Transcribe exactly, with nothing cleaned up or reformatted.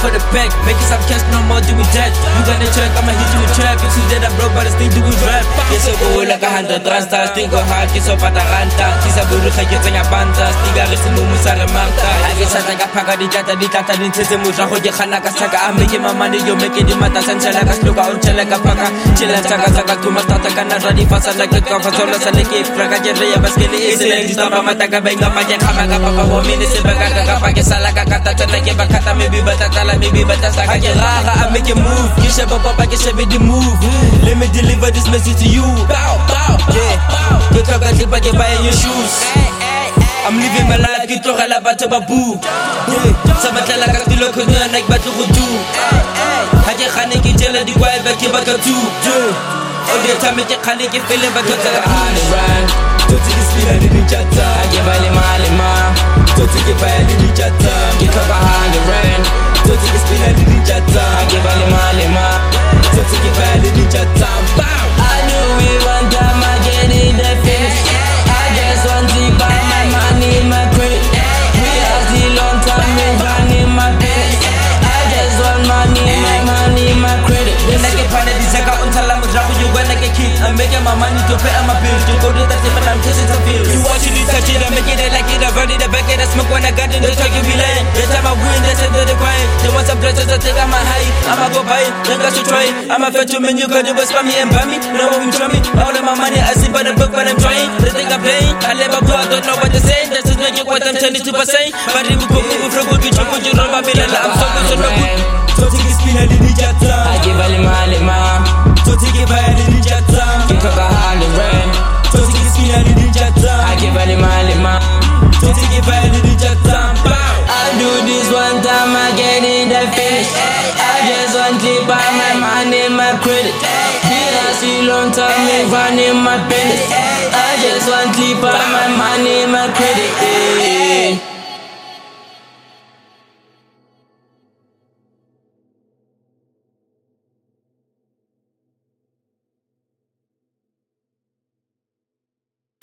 for the back. Make yourself cash, no more doing that. You got the check, I'ma hit you with trap. You see that I broke, but I still doing rap. Yes, I go like a hundred rand stars. Think go hard, kiss up at the ranta. Kiss a buru, I get in a banda. Stiga, listen to Musara Manta. I guess I think I pack a dicata, dicata, dicata, Musa, Hoja Hanaka Saka. I'm making my money, you're making the matas and Chalaka, look out, Chalaka Paka, Chilla Saka Saka, Tumataka, Canada, Fasa, like a Kafazola, Saliki, Fragaja, Baskeli, is it? Stop Mataka, Banga, Maja, Kamaka, Papa, Minister, Bagaka, Pagasala, Kata, Bakata, maybe Batatala, maybe Batasaka, I make a move, Kisha Papa, Kisha, the move. Let me deliver this message to you. Bow, bow, yeah. Get up, get back, buy your shoes. I'm living my life, get to Hala Batababu. Yeah, Samatala Castilo could not like Batukudu. Haja Haniki tell the wild Bakibakatu. All the time, it's a Haniki feeling Bakata. Don't take a speed and in chata. I give a lima. Don't take a fire in chata. Get up behind the rain. Don't take a speed and in chata. I give a lima. Don't take a fire in chata. I knew we one time I get in the finish. I just want to buy my money, my credit. We are still long time, we running my business. I just want money, my money, my credit. Then I get part of this, I got on Salam, you when I get kicked. I'm making my money to pay my bills. You go to that tip and I'm chasing some bills. You watch it, touch it, I'm making it like it. I'm running the back and I smoke when I got in the truck, you be lying. The time I win, they send to the grind. They want some blessings, I take out my high. I'ma go buy it, then got to try it. I'm a fat to men, you got to bust me and buy me. No one try me. All of my money, I see by the book when I'm trying. They think I'm playing. I never go, I don't know what they're saying. That's just like what I'm telling you to say. But if you go, you go, you go, you know my bill. I'm so good, so no good. So take a spin and leave it. I give a lima, lima. So take it by a little jata. Think of a hundred rand. So take a spin and leave it. I give a lima, lima. So take it by a little jata. I do this one time, I get in the finish. I just want to buy my money, my credit. I see long time, me running my business. I just want to buy my money, my credit.